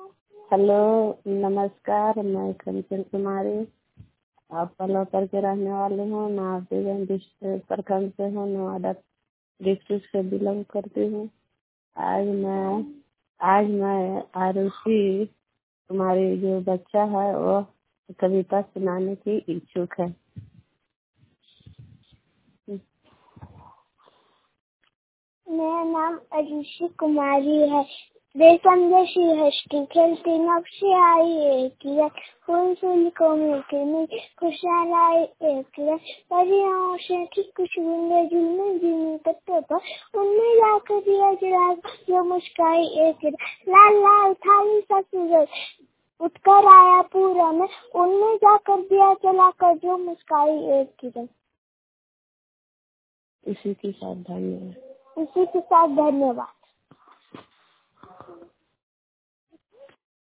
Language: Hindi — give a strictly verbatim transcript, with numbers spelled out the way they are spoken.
हेलो, नमस्कार। मैं कंचन कुमारी आप पलोपर के रहने वाले हूँ। नागरिक डिस्ट्रिक्ट प्रखंड से हूँ, नवादा डिस्ट्रिक्ट से बिलोंग करती हूँ। आज मैं आज मैं आरुषि तुम्हारी जो बच्चा है वो कविता सुनाने की इच्छुक है। मेरा नाम आरुषि कुमारी है। रेशम जैसी हस्ती खेलती नक्शे आई एक फूल फूल को मिलती नहीं खुशहाल आई एक परियों से ठीक कुछ बूंदे झूमे झूमे पत्तों पर उनमें जाकर दिया जरा जो मुस्काई एक लाल लाल थाली सा सूरज उठकर आया पूरा में उनमें जाकर दिया जलाकर जो मुस्काई एक किरण। इसी के साथ धन्यवाद। इसी के साथ धन्यवाद।